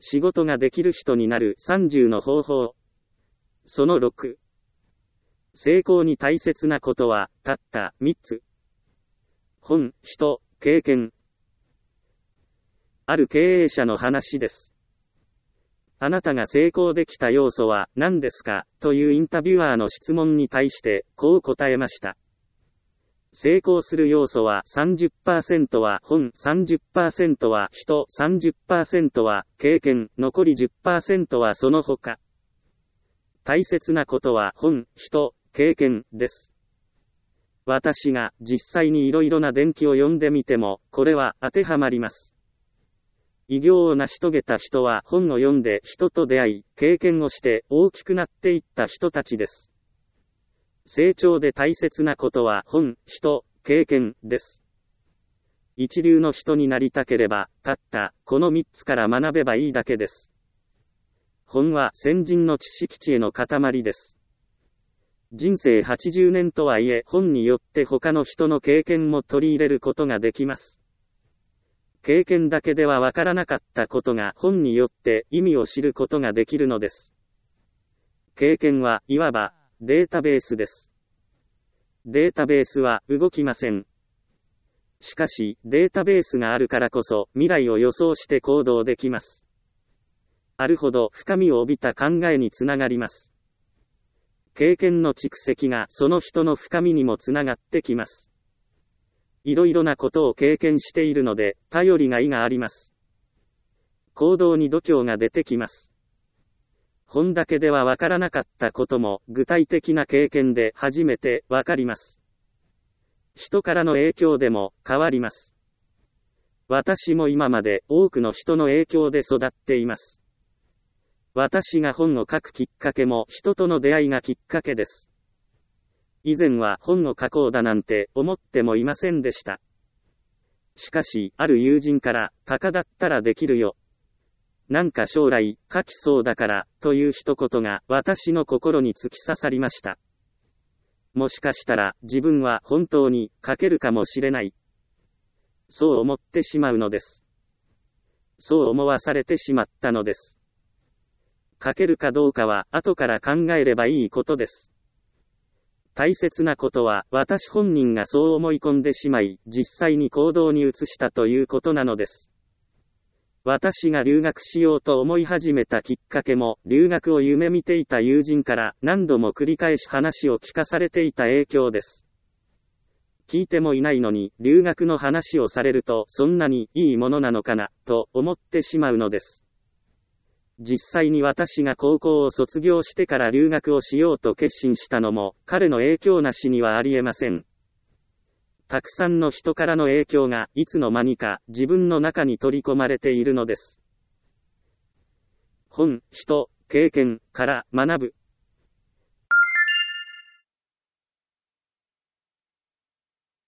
仕事ができる人になる30の方法。その6。成功に大切なことは、たった3つ。本、人、経験。ある経営者の話です。あなたが成功できた要素は何ですかというインタビュアーの質問に対してこう答えました。成功する要素は 30% は本、30% は人、30% は経験、残り 10% はその他。大切なことは本、人、経験です。私が実際にいろいろな伝記を読んでみても、これは当てはまります。偉業を成し遂げた人は本を読んで人と出会い、経験をして大きくなっていった人たちです。成長で大切なことは本、人、経験です。一流の人になりたければ、たったこの3つから学べばいいだけです。本は先人の知識知恵の塊です。人生80年とはいえ本によって他の人の経験も取り入れることができます。経験だけではわからなかったことが本によって意味を知ることができるのです。経験はいわばデータベースです。データベースは動きません。しかしデータベースがあるからこそ未来を予想して行動できます。あるほど深みを帯びた考えにつながります。経験の蓄積がその人の深みにもつながってきます。いろいろなことを経験しているので、頼りがいがあります。行動に度胸が出てきます。本だけではわからなかったことも、具体的な経験で初めてわかります。人からの影響でも変わります。私も今まで多くの人の影響で育っています。私が本を書くきっかけも人との出会いがきっかけです。以前は本を書こうだなんて思ってもいませんでした。しかし、ある友人から、たかだったらできるよ。なんか将来、書きそうだから、という一言が私の心に突き刺さりました。もしかしたら、自分は本当に書けるかもしれない。そう思ってしまうのです。そう思わされてしまったのです。書けるかどうかは後から考えればいいことです。大切なことは私本人がそう思い込んでしまい、実際に行動に移したということなのです。私が留学しようと思い始めたきっかけも、留学を夢見ていた友人から何度も繰り返し話を聞かされていた影響です。聞いてもいないのに、留学の話をされるとそんなにいいものなのかな、と思ってしまうのです。実際に私が高校を卒業してから留学をしようと決心したのも、彼の影響なしにはありえません。たくさんの人からの影響がいつの間にか自分の中に取り込まれているのです。本、人、経験から学ぶ。